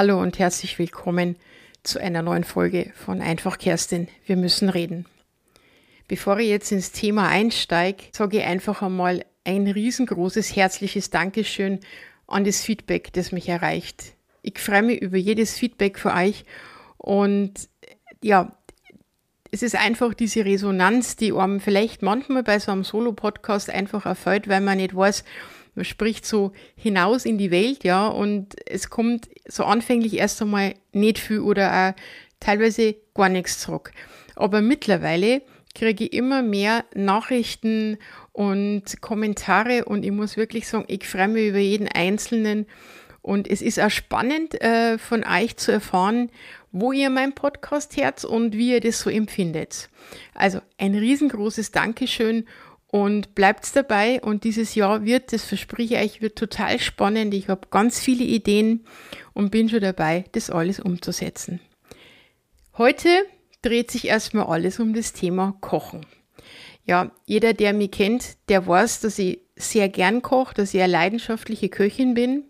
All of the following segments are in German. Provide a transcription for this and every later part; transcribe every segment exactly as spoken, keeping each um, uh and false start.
Hallo und herzlich willkommen zu einer neuen Folge von Einfach Kerstin, wir müssen reden. Bevor ich jetzt ins Thema einsteige, sage ich einfach einmal ein riesengroßes, herzliches Dankeschön an das Feedback, das mich erreicht. Ich freue mich über jedes Feedback für euch und ja, es ist einfach diese Resonanz, die einem vielleicht manchmal bei so einem Solo-Podcast einfach erfällt, weil man nicht weiß, man spricht so hinaus in die Welt, ja, und es kommt so anfänglich erst einmal nicht viel oder auch teilweise gar nichts zurück. Aber mittlerweile kriege ich immer mehr Nachrichten und Kommentare und ich muss wirklich sagen, ich freue mich über jeden Einzelnen und es ist auch spannend äh, von euch zu erfahren, wo ihr meinen Podcast hört und wie ihr das so empfindet. Also ein riesengroßes Dankeschön. Und bleibt dabei und dieses Jahr wird, das verspreche ich euch, wird total spannend. Ich habe ganz viele Ideen und bin schon dabei, das alles umzusetzen. Heute dreht sich erstmal alles um das Thema Kochen. Ja, jeder, der mich kennt, der weiß, dass ich sehr gern koche, dass ich eine leidenschaftliche Köchin bin.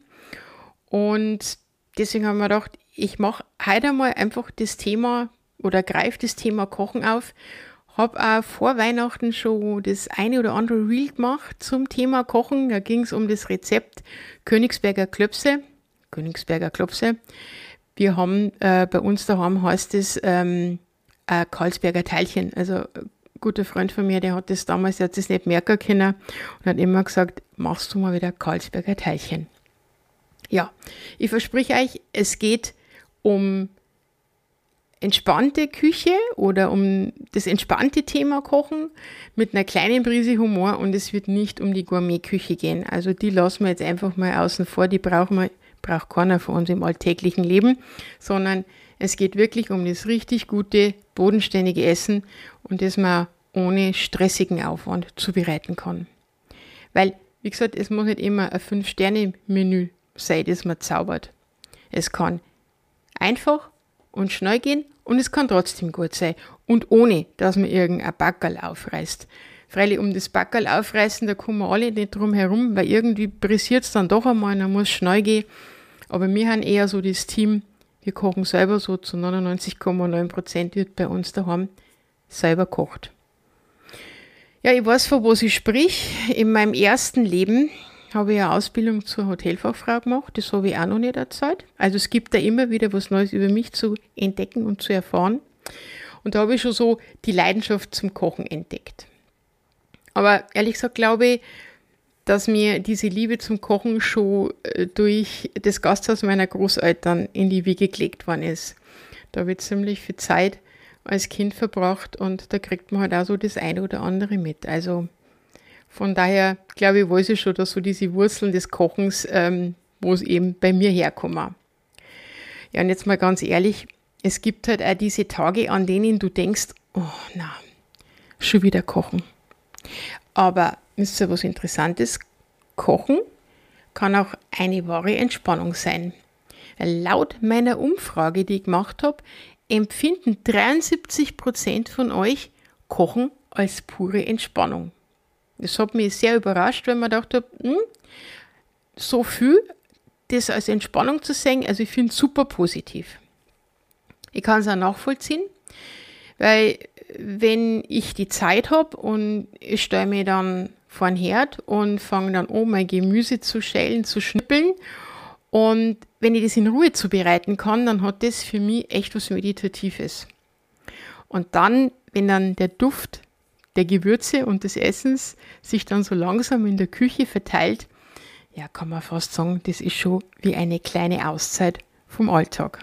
Und deswegen haben wir gedacht, ich mache heute einmal einfach das Thema oder greife das Thema Kochen auf. Habe auch vor Weihnachten schon das eine oder andere Reel gemacht zum Thema Kochen. Da ging es um das Rezept Königsberger Klöpse. Königsberger Klopse. Wir haben äh, bei uns daheim heißt es ähm, äh, Karlsberger Teilchen. Also ein guter Freund von mir, der hat das damals, der hat das nicht merken können und hat immer gesagt, machst du mal wieder Karlsberger Teilchen. Ja, ich verspreche euch, es geht um entspannte Küche oder um das entspannte Thema Kochen mit einer kleinen Prise Humor und es wird nicht um die Gourmet-Küche gehen. Also die lassen wir jetzt einfach mal außen vor, die brauchen wir, braucht keiner von uns im alltäglichen Leben, sondern es geht wirklich um das richtig gute, bodenständige Essen und das man ohne stressigen Aufwand zubereiten kann. Weil, wie gesagt, es muss nicht immer ein Fünf-Sterne-Menü sein, das man zaubert. Es kann einfach und schnell gehen und es kann trotzdem gut sein und ohne, dass man irgendein Backerl aufreißt. Freilich um das Backerl aufreißen, da kommen wir alle nicht drum herum, weil irgendwie pressiert es dann doch einmal, dann muss es schnell gehen. Aber wir haben eher so das Team, wir kochen selber so zu neunundneunzig Komma neun Prozent wird bei uns daheim selber kocht. Ja, ich weiß, von was ich sprich. In meinem ersten Leben habe ich eine Ausbildung zur Hotelfachfrau gemacht, das habe ich auch noch nicht erzählt. Also es gibt da immer wieder was Neues über mich zu entdecken und zu erfahren. Und da habe ich schon so die Leidenschaft zum Kochen entdeckt. Aber ehrlich gesagt glaube ich, dass mir diese Liebe zum Kochen schon durch das Gasthaus meiner Großeltern in die Wiege gelegt worden ist. Da habe ich ziemlich viel Zeit als Kind verbracht und da kriegt man halt auch so das eine oder andere mit. Also von daher, glaube ich, weiß ich schon, dass so diese Wurzeln des Kochens, ähm, wo es eben bei mir herkommen. Ja, und jetzt mal ganz ehrlich, es gibt halt auch diese Tage, an denen du denkst, oh na, schon wieder kochen. Aber ist ja was Interessantes, Kochen kann auch eine wahre Entspannung sein. Laut meiner Umfrage, die ich gemacht habe, empfinden dreiundsiebzig Prozent von euch Kochen als pure Entspannung. Das hat mich sehr überrascht, weil man dachte, hm, so viel, das als Entspannung zu sehen, also ich finde es super positiv. Ich kann es auch nachvollziehen, weil wenn ich die Zeit habe und ich stelle mich dann vor den Herd und fange dann an, mein Gemüse zu schälen, zu schnippeln und wenn ich das in Ruhe zubereiten kann, dann hat das für mich echt was Meditatives. Und dann, wenn dann der Duft der Gewürze und des Essens sich dann so langsam in der Küche verteilt, ja, kann man fast sagen, das ist schon wie eine kleine Auszeit vom Alltag.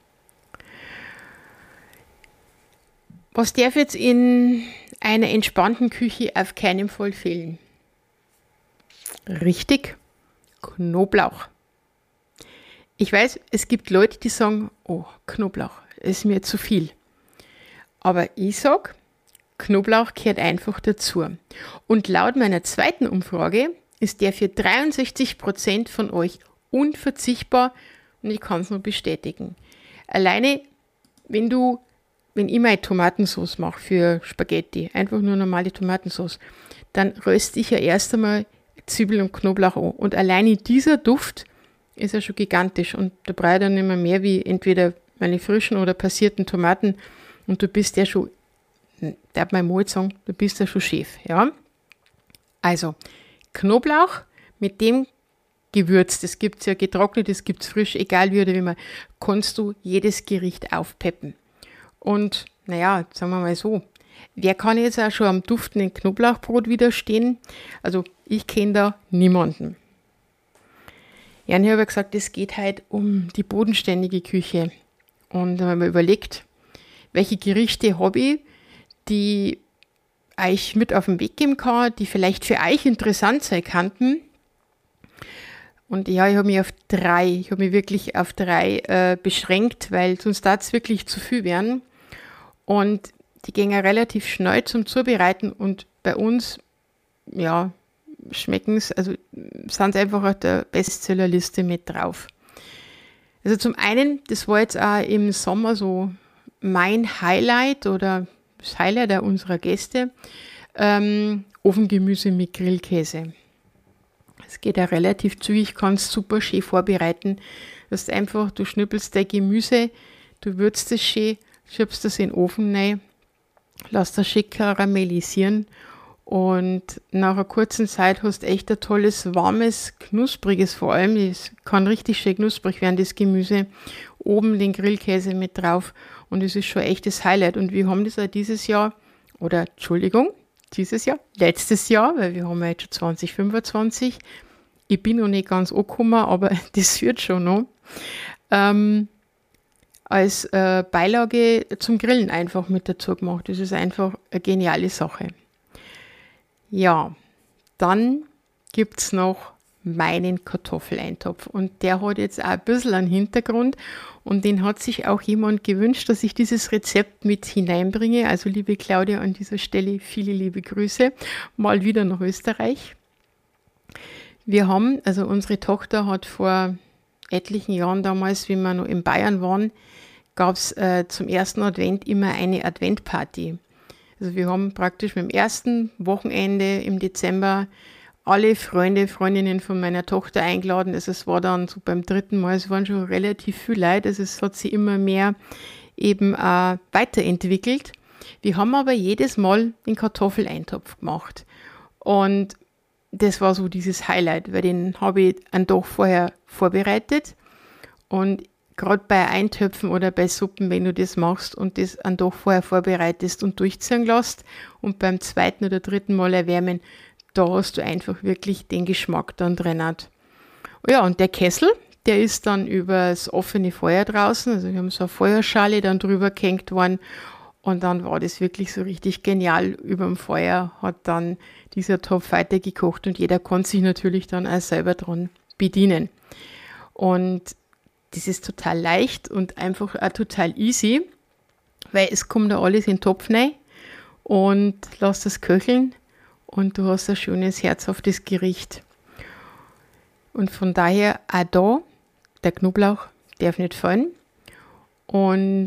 Was darf jetzt in einer entspannten Küche auf keinen Fall fehlen? Richtig, Knoblauch. Ich weiß, es gibt Leute, die sagen, oh, Knoblauch ist mir zu viel. Aber ich sage, Knoblauch gehört einfach dazu. Und laut meiner zweiten Umfrage ist der für dreiundsechzig Prozent von euch unverzichtbar und ich kann es nur bestätigen. Alleine, wenn du, wenn ich meine Tomatensauce mache für Spaghetti, einfach nur normale Tomatensauce, dann röste ich ja erst einmal Zwiebeln und Knoblauch an. Und alleine dieser Duft ist ja schon gigantisch und da brauche ich dann immer mehr wie entweder meine frischen oder passierten Tomaten und du bist ja schon, darf man mal sagen, du bist ja schon Chef, ja. Also, Knoblauch mit dem Gewürz, das gibt es ja getrocknet, das gibt es frisch, egal wie oder wie man, kannst du jedes Gericht aufpeppen. Und naja, sagen wir mal so, wer kann jetzt auch schon am duftenden Knoblauchbrot widerstehen? Also ich kenne da niemanden. Ja, und ich habe ja gesagt, es geht halt um die bodenständige Küche. Und da haben wir überlegt, welche Gerichte habe ich, die euch mit auf den Weg geben kann, die vielleicht für euch interessant sein könnten. Und ja, ich habe mich auf drei, ich habe mich wirklich auf drei äh, beschränkt, weil sonst darf es wirklich zu viel werden. Und die gehen ja relativ schnell zum Zubereiten und bei uns, ja, schmecken es, also sind es einfach auf der Bestsellerliste mit drauf. Also zum einen, das war jetzt auch im Sommer so mein Highlight oder das Highlight auch unserer Gäste, ähm, Ofengemüse mit Grillkäse. Es geht ja relativ zügig, kannst super schön vorbereiten. Du hast einfach, du schnippelst dein Gemüse, du würzt es schön, schiebst das in den Ofen rein, lass das schön karamellisieren und nach einer kurzen Zeit hast du echt ein tolles, warmes, knuspriges vor allem. Es kann richtig schön knusprig werden, das Gemüse. Oben den Grillkäse mit drauf und es ist schon echt das Highlight. Und wir haben das auch dieses Jahr, oder Entschuldigung, dieses Jahr, letztes Jahr, weil wir haben ja jetzt schon zwanzig fünfundzwanzig. Ich bin noch nicht ganz angekommen, aber das wird schon noch. Ähm, als äh, Beilage zum Grillen einfach mit dazu gemacht. Das ist einfach eine geniale Sache. Ja, dann gibt es noch meinen Kartoffeleintopf und der hat jetzt auch ein bisschen einen Hintergrund und den hat sich auch jemand gewünscht, dass ich dieses Rezept mit hineinbringe. Also liebe Claudia, an dieser Stelle viele liebe Grüße, mal wieder nach Österreich. Wir haben, also unsere Tochter hat vor etlichen Jahren damals, wie wir noch in Bayern waren, gab es äh, zum ersten Advent immer eine Adventparty. Also wir haben praktisch mit dem ersten Wochenende im Dezember alle Freunde, Freundinnen von meiner Tochter eingeladen. Also es war dann so beim dritten Mal, es waren schon relativ viele Leute, also es hat sich immer mehr eben äh, weiterentwickelt. Wir haben aber jedes Mal den Kartoffeleintopf gemacht und das war so dieses Highlight, weil den habe ich einen Tag vorher vorbereitet und gerade bei Eintöpfen oder bei Suppen, wenn du das machst und das einen Tag vorher vorbereitest und durchziehen lässt und beim zweiten oder dritten Mal erwärmen, da hast du einfach wirklich den Geschmack dann drin. Ja, und der Kessel, der ist dann über das offene Feuer draußen, also wir haben so eine Feuerschale dann drüber gehängt worden und dann war das wirklich so richtig genial. Über dem Feuer hat dann dieser Topf weitergekocht und jeder konnte sich natürlich dann auch selber dran bedienen. Und das ist total leicht und einfach auch total easy, weil es kommt da alles in den Topf rein und lass das köcheln und du hast ein schönes, herzhaftes Gericht. Und von daher auch da, der Knoblauch darf nicht fallen. Und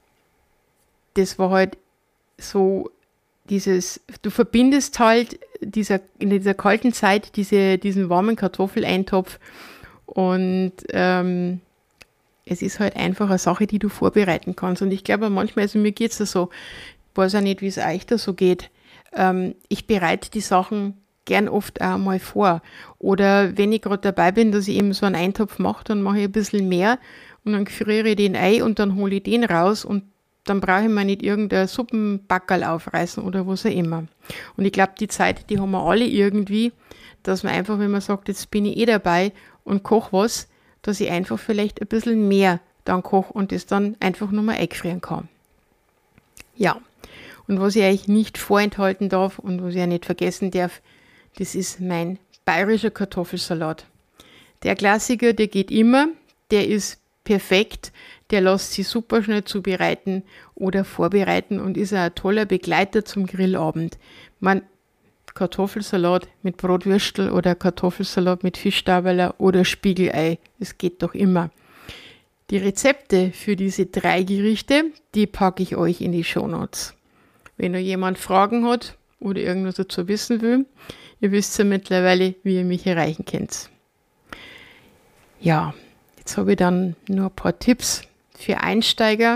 das war halt so dieses, du verbindest halt dieser, in dieser kalten Zeit diese, diesen warmen Kartoffeleintopf und ähm, es ist halt einfach eine Sache, die du vorbereiten kannst. Und ich glaube manchmal, also mir geht es da so, ich weiß auch nicht, wie es euch da so geht, ähm, ich bereite die Sachen gern oft auch mal vor. Oder wenn ich gerade dabei bin, dass ich eben so einen Eintopf mache, dann mache ich ein bisschen mehr und dann friere ich den ein und dann hole ich den raus und dann brauche ich mir nicht irgendein Suppenbackerl aufreißen oder was auch immer. Und ich glaube, die Zeit, die haben wir alle irgendwie, dass man einfach, wenn man sagt, jetzt bin ich eh dabei und koche was, dass ich einfach vielleicht ein bisschen mehr dann koche und das dann einfach nochmal eingefrieren kann. Ja, und was ich euch nicht vorenthalten darf und was ich auch nicht vergessen darf, das ist mein bayerischer Kartoffelsalat. Der Klassiker, der geht immer, der ist perfekt, der lässt sich super schnell zubereiten oder vorbereiten und ist auch ein toller Begleiter zum Grillabend. Man Kartoffelsalat mit Brotwürstel oder Kartoffelsalat mit Fischstäbler oder Spiegelei. Es geht doch immer. Die Rezepte für diese drei Gerichte, die packe ich euch in die Shownotes. Wenn noch jemand Fragen hat oder irgendwas dazu wissen will, ihr wisst ja mittlerweile, wie ihr mich erreichen könnt. Ja, jetzt habe ich dann nur ein paar Tipps für Einsteiger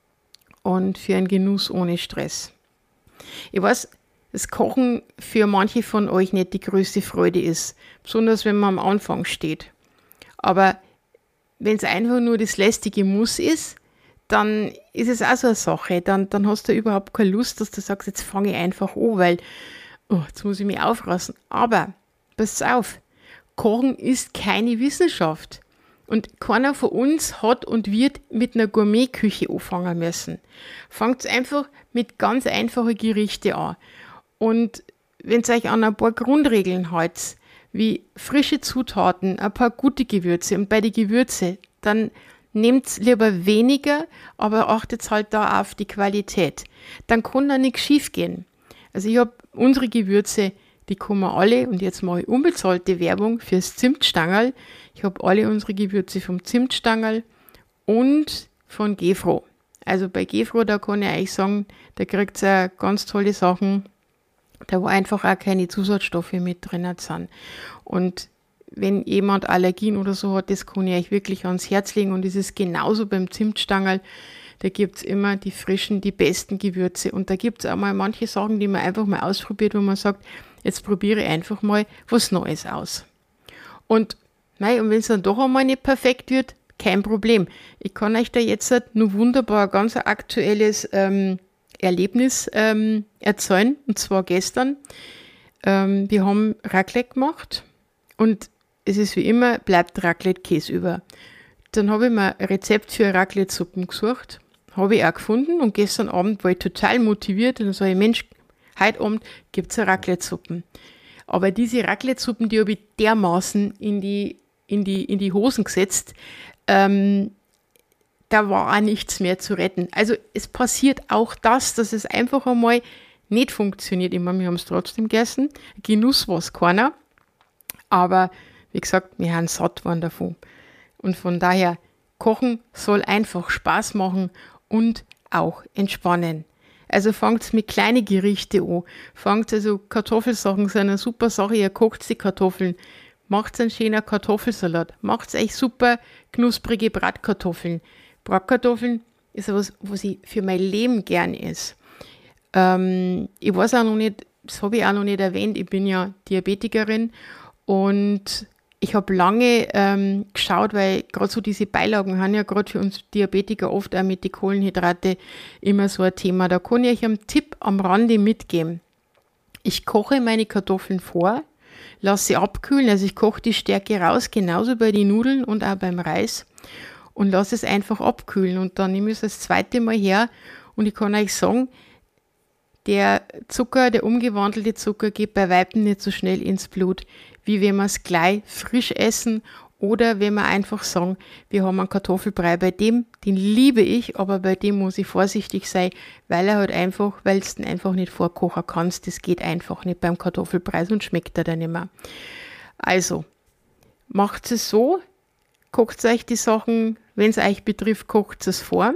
und für einen Genuss ohne Stress. Ich weiß, das Kochen für manche von euch nicht die größte Freude ist, besonders wenn man am Anfang steht. Aber wenn es einfach nur das lästige Muss ist, dann ist es auch so eine Sache. Dann, dann hast du überhaupt keine Lust, dass du sagst, jetzt fange ich einfach an, weil oh, jetzt muss ich mich aufrassen. Aber pass auf, Kochen ist keine Wissenschaft. Und keiner von uns hat und wird mit einer Gourmetküche anfangen müssen. Fangt einfach mit ganz einfachen Gerichten an. Und wenn ihr euch an ein paar Grundregeln haltet, wie frische Zutaten, ein paar gute Gewürze und bei den Gewürze, dann nehmt lieber weniger, aber achtet halt da auf die Qualität. Dann kann da nichts schief gehen. Also ich habe unsere Gewürze, die kann man alle, und jetzt mache ich unbezahlte Werbung fürs Zimtstangerl. Ich habe alle unsere Gewürze vom Zimtstangerl und von Gefro. Also bei Gefro, da kann ich euch sagen, da kriegt ihr ganz tolle Sachen, da wo einfach auch keine Zusatzstoffe mit drin sind. Und wenn jemand Allergien oder so hat, das kann ich euch wirklich ans Herz legen. Und es ist genauso beim Zimtstangerl. Da gibt es immer die frischen, die besten Gewürze. Und da gibt es auch mal manche Sachen, die man einfach mal ausprobiert, wo man sagt, jetzt probiere ich einfach mal was Neues aus. Und, nein, und wenn es dann doch einmal nicht perfekt wird, kein Problem. Ich kann euch da jetzt nur wunderbar ein ganz aktuelles ähm, Erlebnis ähm, erzählen. Und zwar gestern. Ähm, wir haben Raclette gemacht und es ist wie immer, bleibt Raclette-Käse über. Dann habe ich mir ein Rezept für Raclette-Suppen gesucht. Habe ich auch gefunden und gestern Abend war ich total motiviert und dann sage ich, Mensch, heute Abend gibt es Raclette-Suppen. Aber diese Raclette-Suppen, die habe ich dermaßen in die, in die, in die Hosen gesetzt, ähm, da war auch nichts mehr zu retten. Also es passiert auch das, dass es einfach einmal nicht funktioniert. Ich meine, wir haben es trotzdem gegessen. Genuss war es keiner. Aber wie gesagt, wir haben satt waren davon. Und von daher, Kochen soll einfach Spaß machen und auch entspannen. Also fangt mit kleinen Gerichten an. Fangt also, Kartoffelsachen sind eine super Sache. Ihr kocht die Kartoffeln. Macht einen schönen Kartoffelsalat. Macht euch super knusprige Bratkartoffeln. Bratkartoffeln ist etwas, was ich für mein Leben gern esse. Ähm, ich weiß auch noch nicht, das habe ich auch noch nicht erwähnt, ich bin ja Diabetikerin und ich habe lange ähm, geschaut, weil gerade so diese Beilagen haben ja gerade für uns Diabetiker oft auch mit den Kohlenhydrate immer so ein Thema. Da kann ich euch einen Tipp am Rande mitgeben. Ich koche meine Kartoffeln vor, lasse sie abkühlen, also ich koche die Stärke raus, genauso bei den Nudeln und auch beim Reis und lasse es einfach abkühlen und dann nehme ich es das zweite Mal her und ich kann euch sagen, der Zucker, der umgewandelte Zucker geht bei Weitem nicht so schnell ins Blut, wie wenn wir es gleich frisch essen oder wenn wir einfach sagen, wir haben einen Kartoffelbrei. Bei dem, den liebe ich, aber bei dem muss ich vorsichtig sein, weil er halt einfach, weil du den einfach nicht vorkochen kannst. Das geht einfach nicht beim Kartoffelbrei, sonst schmeckt er dann nicht mehr. Also, macht es so, kocht euch die Sachen, wenn es euch betrifft, kocht es vor.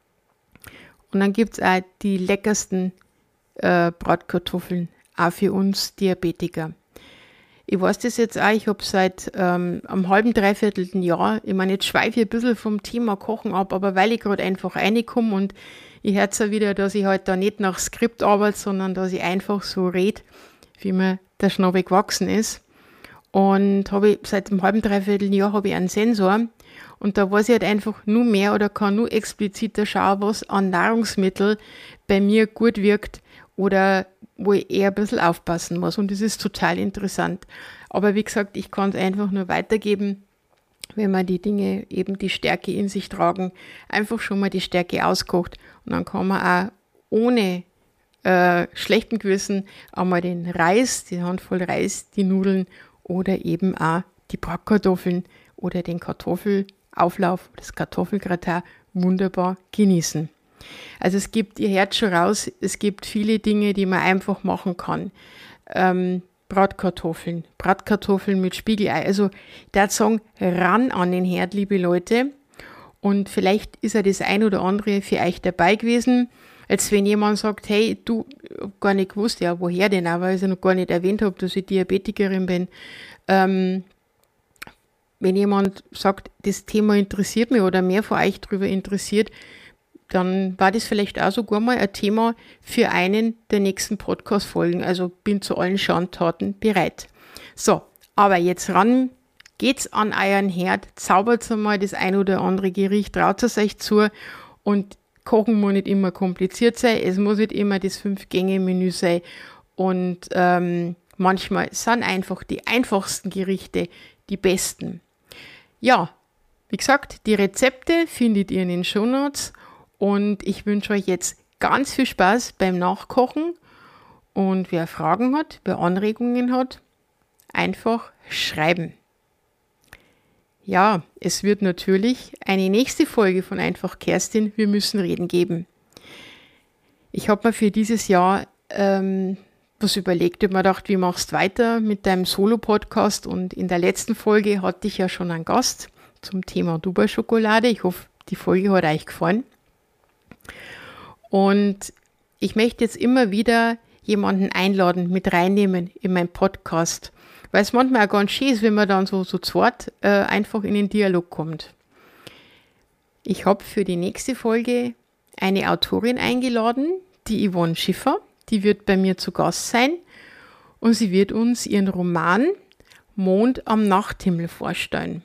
Und dann gibt es auch die leckersten Äh, Bratkartoffeln, auch für uns Diabetiker. Ich weiß das jetzt auch, ich habe seit ähm, einem halben, dreiviertelten Jahr, ich meine, jetzt schweife ich ein bisschen vom Thema Kochen ab, aber weil ich gerade einfach reinkomme und ich höre es ja wieder, dass ich halt da nicht nach Skript arbeite, sondern dass ich einfach so rede, wie mir der Schnabel gewachsen ist. Und habe ich seit einem halben, dreiviertelten Jahr habe ich einen Sensor und da weiß ich halt einfach nur mehr oder kann nur expliziter schauen, was an Nahrungsmittel bei mir gut wirkt oder wo ich eher ein bisschen aufpassen muss. Und das ist total interessant. Aber wie gesagt, ich kann es einfach nur weitergeben, wenn man die Dinge eben die Stärke in sich tragen, einfach schon mal die Stärke auskocht. Und dann kann man auch ohne äh, schlechten Gewissen einmal den Reis, die Handvoll Reis, die Nudeln oder eben auch die Bratkartoffeln oder den Kartoffelauflauf, das Kartoffelgratin wunderbar genießen. Also es gibt, ihr hört schon raus, es gibt viele Dinge, die man einfach machen kann. Ähm, Bratkartoffeln, Bratkartoffeln mit Spiegelei. Also ich würde sagen, ran an den Herd, liebe Leute. Und vielleicht ist ja das ein oder andere für euch dabei gewesen. Als wenn jemand sagt, hey, du, ich hab gar nicht gewusst, ja, woher denn auch, weil ich ja noch gar nicht erwähnt habe, dass ich Diabetikerin bin. Ähm, wenn jemand sagt, das Thema interessiert mich oder mehr von euch darüber interessiert, dann war das vielleicht auch sogar mal ein Thema für einen der nächsten Podcast-Folgen. Also bin zu allen Schandtaten bereit. So, aber jetzt ran geht's an euren Herd, zaubert mal das ein oder andere Gericht, traut es euch zu und Kochen muss nicht immer kompliziert sein, es muss nicht immer das Fünf-Gänge-Menü sein und ähm, manchmal sind einfach die einfachsten Gerichte die besten. Ja, wie gesagt, die Rezepte findet ihr in den Shownotes und ich wünsche euch jetzt ganz viel Spaß beim Nachkochen und wer Fragen hat, wer Anregungen hat, einfach schreiben. Ja, es wird natürlich eine nächste Folge von Einfach Kerstin, wir müssen reden geben. Ich habe mir für dieses Jahr ähm, was überlegt, ich habe mir gedacht, wie machst du weiter mit deinem Solo-Podcast und in der letzten Folge hatte ich ja schon einen Gast zum Thema Dubai-Schokolade. Ich hoffe, die Folge hat euch gefallen. Und ich möchte jetzt immer wieder jemanden einladen, mit reinnehmen in meinen Podcast, weil es manchmal auch ganz schön ist, wenn man dann so, so zweit äh, einfach in den Dialog kommt. Ich habe für die nächste Folge eine Autorin eingeladen, die Yvonne Schiffer. Die wird bei mir zu Gast sein und sie wird uns ihren Roman Mond am Nachthimmel vorstellen.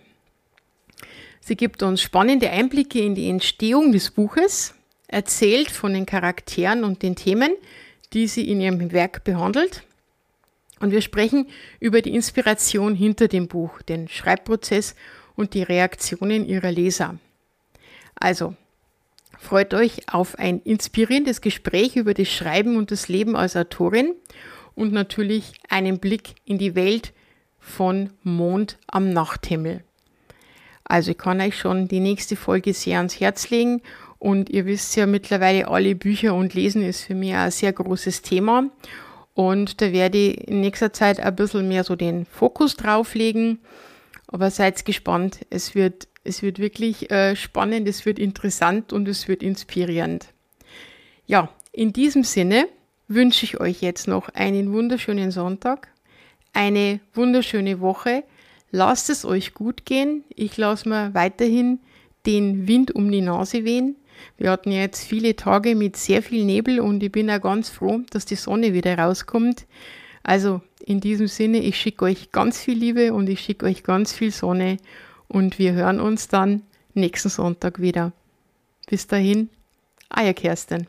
Sie gibt uns spannende Einblicke in die Entstehung des Buches, erzählt von den Charakteren und den Themen, die sie in ihrem Werk behandelt. Und wir sprechen über die Inspiration hinter dem Buch, den Schreibprozess und die Reaktionen ihrer Leser. Also, freut euch auf ein inspirierendes Gespräch über das Schreiben und das Leben als Autorin und natürlich einen Blick in die Welt von Mond am Nachthimmel. Also ich kann euch schon die nächste Folge sehr ans Herz legen und ihr wisst ja mittlerweile alle Bücher und Lesen ist für mich ein sehr großes Thema und da werde ich in nächster Zeit ein bisschen mehr so den Fokus drauf legen, aber seid gespannt, es wird Es wird wirklich äh, spannend, es wird interessant und es wird inspirierend. Ja, in diesem Sinne wünsche ich euch jetzt noch einen wunderschönen Sonntag, eine wunderschöne Woche. Lasst es euch gut gehen. Ich lasse mir weiterhin den Wind um die Nase wehen. Wir hatten ja jetzt viele Tage mit sehr viel Nebel und ich bin auch ganz froh, dass die Sonne wieder rauskommt. Also in diesem Sinne, ich schicke euch ganz viel Liebe und ich schicke euch ganz viel Sonne. Und wir hören uns dann nächsten Sonntag wieder. Bis dahin, euer Kerstin.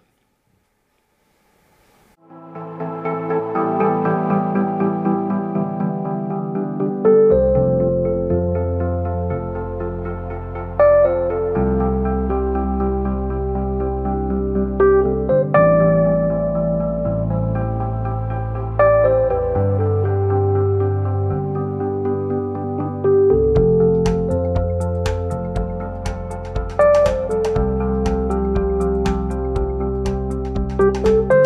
Thank you.